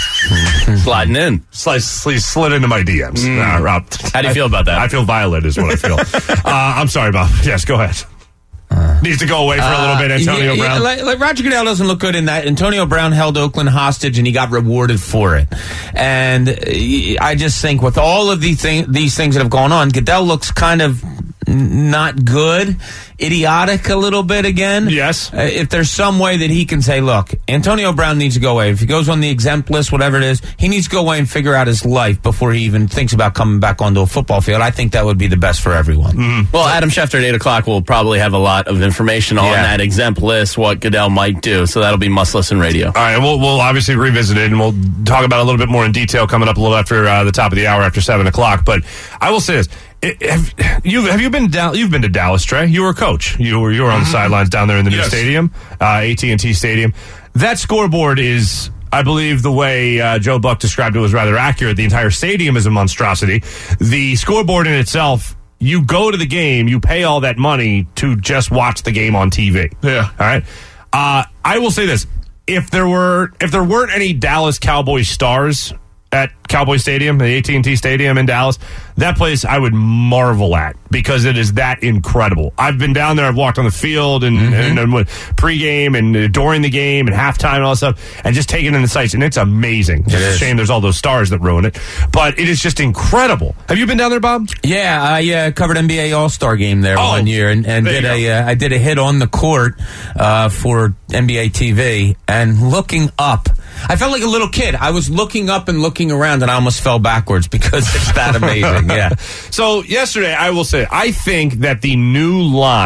Speaker 7: Sliding in.
Speaker 3: Slid into my DMs.
Speaker 7: How do you feel about that?
Speaker 3: I feel violent is what I feel. I'm sorry, Bob. Yes, go ahead. Needs to go away for a little bit, Antonio Brown.
Speaker 5: Like Roger Goodell doesn't look good in that. Antonio Brown held Oakland hostage, and he got rewarded for it. And I just think with all of these things that have gone on, Goodell looks kind of not good, idiotic a little bit again.
Speaker 3: Yes.
Speaker 5: If there's some way that he can say, look, Antonio Brown needs to go away. If he goes on the exempt list, whatever it is, he needs to go away and figure out his life before he even thinks about coming back onto a football field. I think that would be the best for everyone.
Speaker 3: Mm-hmm.
Speaker 7: Well, Adam Schefter at 8 o'clock will probably have a lot of information on that exempt list, what Goodell might do. So that'll be must listen radio.
Speaker 3: All right, we'll obviously revisit it, and we'll talk about it a little bit more in detail coming up a little after the top of the hour, after 7 o'clock. But I will say this. Have you been down? You've been to Dallas, Trey. You were a coach. You were on the sidelines down there in the new stadium, AT&T Stadium. That scoreboard is, I believe, the way Joe Buck described it was rather accurate. The entire stadium is a monstrosity. The scoreboard in itself, you go to the game, you pay all that money to just watch the game on TV.
Speaker 8: Yeah.
Speaker 3: All right. I will say this: if there weren't any Dallas Cowboys stars at Cowboy Stadium, the AT&T Stadium in Dallas, that place I would marvel at, because it is that incredible. I've been down there, I've walked on the field and pregame and during the game and halftime and all that stuff, and just taking in the sights, and it's amazing. It's a shame there's all those stars that ruin it, but it is just incredible. Have you been down there, Bob?
Speaker 5: Yeah, I covered NBA All-Star Game there 1 year, and I did a hit on the court for NBA TV, and looking up, I felt like a little kid. I was looking up and looking around, and I almost fell backwards because it's that amazing. Yeah.
Speaker 3: So yesterday, I will say, I think that the new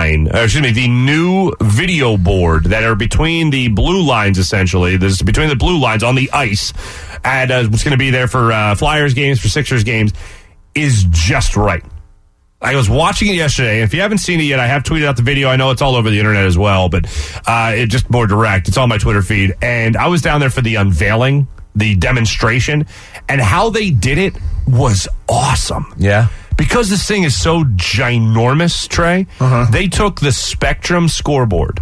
Speaker 3: the new video board that are between the blue lines, essentially, this is between the blue lines on the ice, and what's going to be there for Flyers games, for Sixers games, is just right. I was watching it yesterday, and if you haven't seen it yet, I have tweeted out the video. I know it's all over the internet as well, but it's just more direct. It's on my Twitter feed, and I was down there for the unveiling, the demonstration, and how they did it was awesome.
Speaker 5: Yeah.
Speaker 3: Because this thing is so ginormous, Trey, they took the Spectrum scoreboard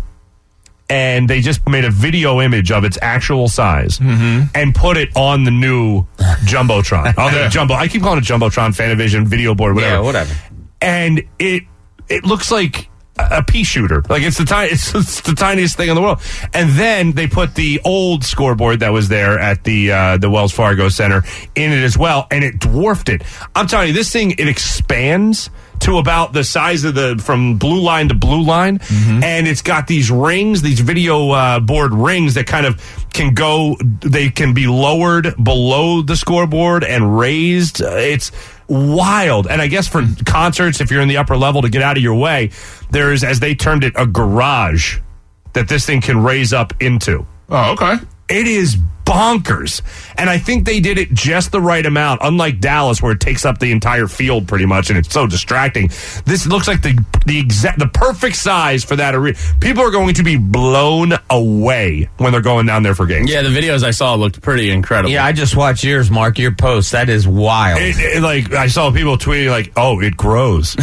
Speaker 3: and they just made a video image of its actual size and put it on the new Jumbotron. On the Jumbo. I keep calling it Jumbotron, Fanavision, video board, whatever.
Speaker 5: Yeah, whatever.
Speaker 3: And it looks like a pea shooter. Like it's the tiniest thing in the world. And then they put the old scoreboard that was there at the Wells Fargo Center in it as well, and it dwarfed it. I'm telling you, this thing, it expands to about the size of from blue line to blue line, and it's got these rings, these video board rings that kind of they can be lowered below the scoreboard and raised. It's wild. And I guess for concerts, if you're in the upper level, to get out of your way, there's, as they termed it, a garage that this thing can raise up into.
Speaker 8: Oh, okay.
Speaker 3: It is bonkers. And I think they did it just the right amount, unlike Dallas, where it takes up the entire field pretty much, and it's so distracting. This looks like the perfect size for that arena. People are going to be blown away when they're going down there for games.
Speaker 7: Yeah, the videos I saw looked pretty incredible.
Speaker 5: Yeah, I just watched yours, Mark, your post. That is wild.
Speaker 3: Like, I saw people tweeting like, oh, it grows.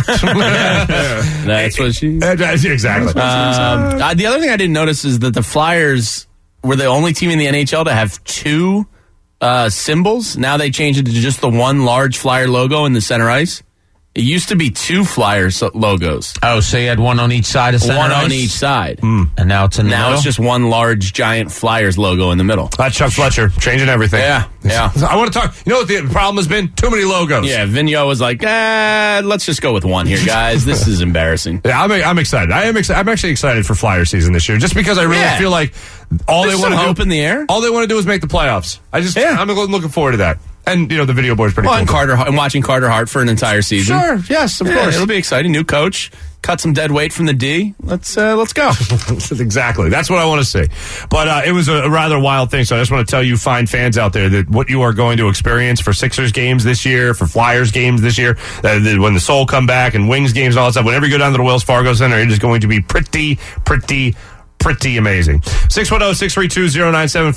Speaker 7: That's what she...
Speaker 3: Exactly.
Speaker 7: The other thing I didn't notice is that the Flyers were the only team in the NHL to have two symbols. Now they changed it to just the one large Flyer logo in the center ice. It used to be 2 Flyers logos.
Speaker 5: Oh, so you had one on each side of center
Speaker 7: One
Speaker 5: ice?
Speaker 7: on each side.
Speaker 5: And now it's in the
Speaker 7: Now
Speaker 5: middle?
Speaker 7: it's just one large, giant Flyers logo in the middle.
Speaker 3: That's Chuck Fletcher, changing everything.
Speaker 7: Yeah.
Speaker 3: I want to talk. You know what the problem has been? Too many logos.
Speaker 7: Yeah, Vigneault was like, let's just go with one here, guys. This is embarrassing.
Speaker 3: Yeah, I'm excited. I'm actually excited for Flyer season this year, just because I really feel like all
Speaker 7: There's
Speaker 3: they want to
Speaker 7: some
Speaker 3: do
Speaker 7: hope in the air.
Speaker 3: All they want to do is make the playoffs. I'm looking forward to that. And the video board's pretty cool.
Speaker 7: And watching Carter Hart for an entire season.
Speaker 3: Sure, yes, of course.
Speaker 7: It'll be exciting. New coach, cut some dead weight from the D. Let's go.
Speaker 3: Exactly. That's what I want to see. But it was a rather wild thing. So I just want to tell you, fine fans out there, that what you are going to experience for Sixers games this year, for Flyers games this year, when the Soul come back and Wings games and all that stuff, whenever you go down to the Wells Fargo Center, it is going to be pretty amazing. 610-632-0975,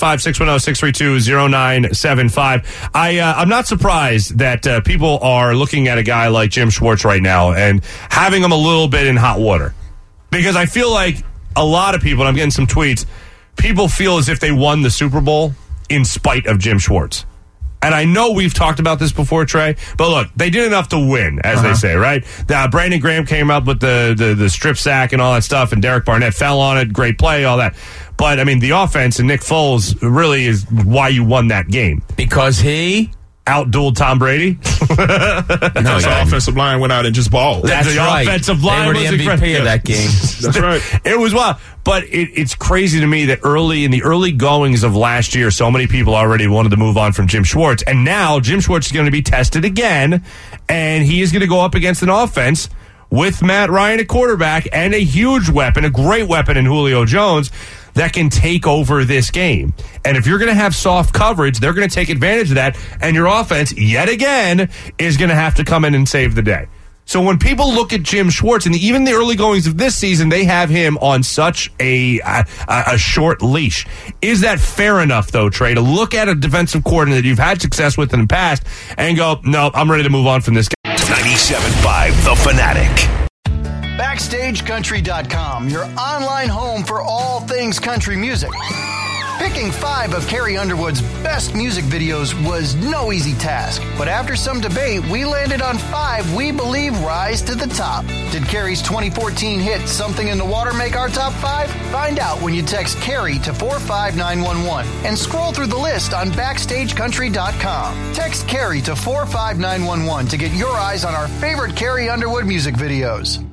Speaker 3: 610-632-0975. I'm not surprised that people are looking at a guy like Jim Schwartz right now and having him a little bit in hot water. Because I feel like a lot of people, and I'm getting some tweets, people feel as if they won the Super Bowl in spite of Jim Schwartz. And I know we've talked about this before, Trey, but look, they did enough to win, as they say, right? Brandon Graham came up with the strip sack and all that stuff, and Derek Barnett fell on it, great play, all that. But, I mean, the offense and Nick Foles really is why you won that game.
Speaker 5: Because he
Speaker 3: outdueled Tom Brady?
Speaker 8: Because the offensive line went out and just balled.
Speaker 5: That's
Speaker 3: the
Speaker 5: right.
Speaker 3: Offensive line
Speaker 5: they were
Speaker 3: was
Speaker 5: the MVP of that game.
Speaker 8: That's right.
Speaker 3: It was wild. But it's crazy to me that in the early goings of last year, so many people already wanted to move on from Jim Schwartz. And now Jim Schwartz is going to be tested again, and he is going to go up against an offense with Matt Ryan at quarterback and a huge weapon, a great weapon in Julio Jones, that can take over this game. And if you're going to have soft coverage, they're going to take advantage of that, and your offense, yet again, is going to have to come in and save the day. So when people look at Jim Schwartz, and even the early goings of this season, they have him on such a short leash. Is that fair enough, though, Trey, to look at a defensive coordinator that you've had success with in the past and go, no, I'm ready to move on from this guy?
Speaker 2: 97.5 The Fanatic.
Speaker 9: BackstageCountry.com, your online home for all things country music. Picking 5 of Carrie Underwood's best music videos was no easy task, but after some debate, we landed on 5 we believe rise to the top. Did Carrie's 2014 hit Something in the Water make our top 5? Find out when you text Carrie to 45911 and scroll through the list on BackstageCountry.com. Text Carrie to 45911 to get your eyes on our favorite Carrie Underwood music videos.